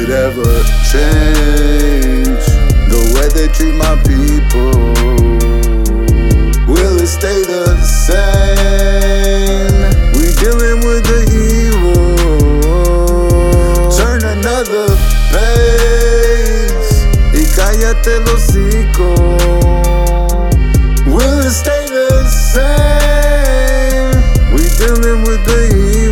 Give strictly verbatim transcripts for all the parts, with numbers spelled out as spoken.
it ever change the way they treat my people? Will it stay the same? We dealing with the evil. Turn another page y cállate el hocico. Will it stay the same? We dealing with the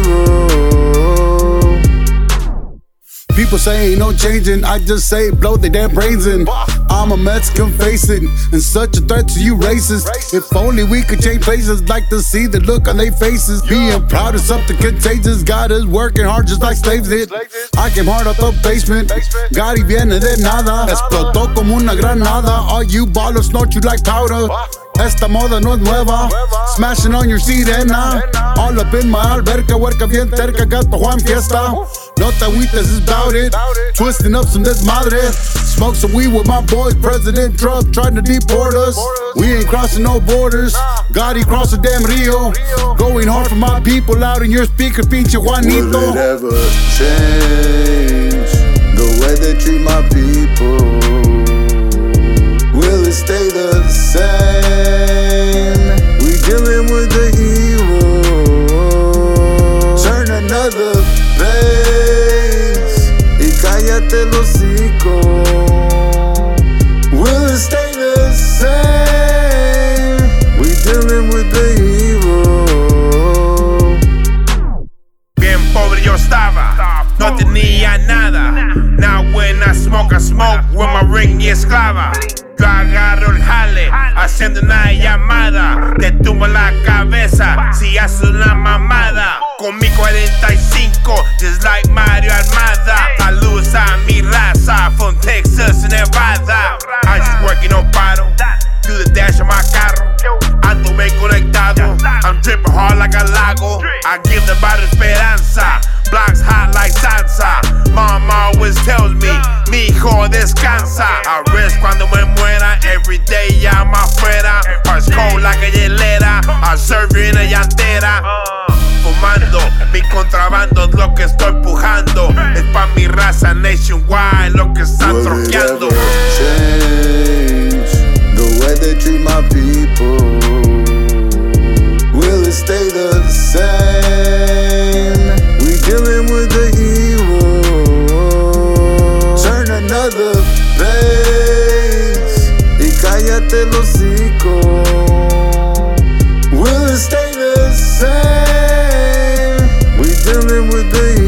evil. People say ain't no changing, I just say blow their damn brains in. I'm a Mexican facing and such a threat to you racists. If only we could change places, like to see the look on their faces. Being proud of something contagious, got us working hard just like slaves did. I came hard out the basement, Gotti viene de nada. Explotó como una granada, all you ballers snort you like powder. Esta moda no es nueva, smashing on your sirena. All up in my alberca, huerca bien cerca, gato Juan Fiesta. No te agüites, it's about it, twisting up some desmadre. Smoke some weed with my boys, President Trump trying to deport us. We ain't crossing no borders, Gotti cross the damn Rio. Going hard for my people out in your speaker, pinche Juanito. Will it ever change the way they treat my people? Will it stay the same? We dealing with the evil. Turn another page y cállate el hocico. Will it stay the same? We dealing with the evil. Bien pobre yo estaba, no tenía nada. Now when I smoke, I smoke with my ring y esclava. Yo agarro el jale, haciendo una llamada. Te tumbo la cabeza si haces una mamada. Con mi cuarenta y cinco, just like Mario Almada. Saludos a mi raza, from Texas to Nevada. I just working on paro, do the dash on my carro. Ando bien conectado, I'm dripping hard like a lago. I give the body esperanza, blocks hot like salsa. Mom always tells me, mijo descansa. I rest cuando me muera, every day I'm afuera. Heart's cold like a hielera, I serve you in a llantera. Fumando, mi contrabando es lo que estoy pujando. Es pa' mi raza nationwide, lo que están troqueando. Will it ever change the way they treat my people? Will it stay the same? We dealing with the evil. Turn another page y cállate el hocico. Will it stay the same? We dealing with the evil.